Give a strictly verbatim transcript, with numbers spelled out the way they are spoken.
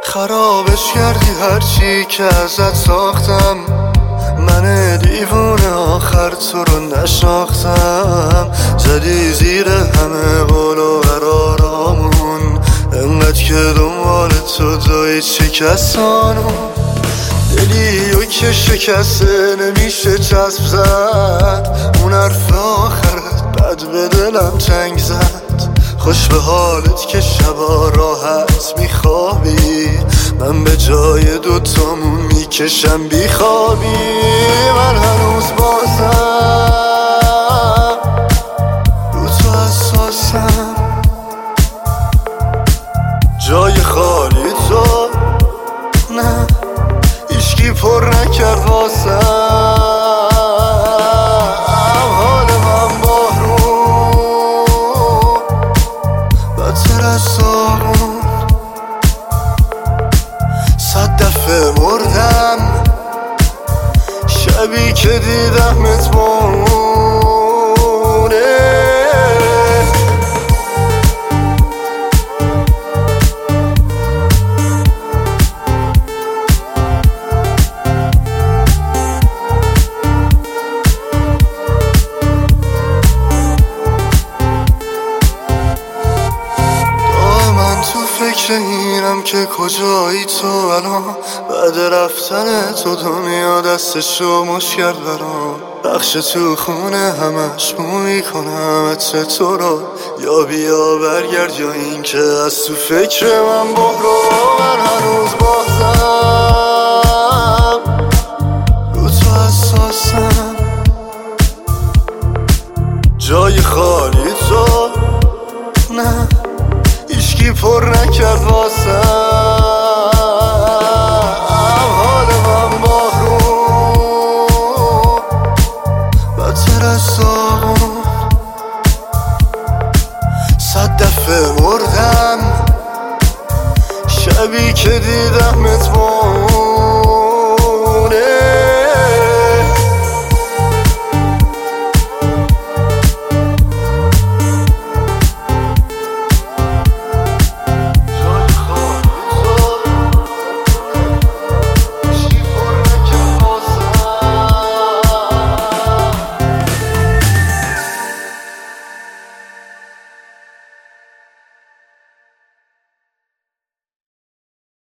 خرابش کردی هرچی که ازت ساختم، من دیوونه آخر تو رو نشناختم. زدی زیر همه قول و قرارامون، انقدر که دنبال تو دوید شکستانو. دلی و که شکسته نمیشه چسب زد، اون حرف آخرت بد به دلم تنگ زد. خوش به حالت که شبا راحت میخوابی، من به جای دوتامون میکشم بیخوابی. من هنوز بازم رو تو حساسم، جای خالی تو نه هیچکی پر نکرد واسم. حال من بارون بدتر از ساغون، صد دفعه مردم شبی که دیدمت مونه. فکر اینم که کجایی تو الان، بعد رفتن تو دنیا دستشو مش کرد برام. بخش تو خونه همش مو میکنم عطر تو رو، یا بیا برگرد یا این که از تو فکر من برو. من هنوز بازم رو تو حساسم، جای خالی تو نه هیچکی پر نکرد واسم. حال من بارون بدتر از ساغون، صد دفعه مردم شبی که دیدمت مونه.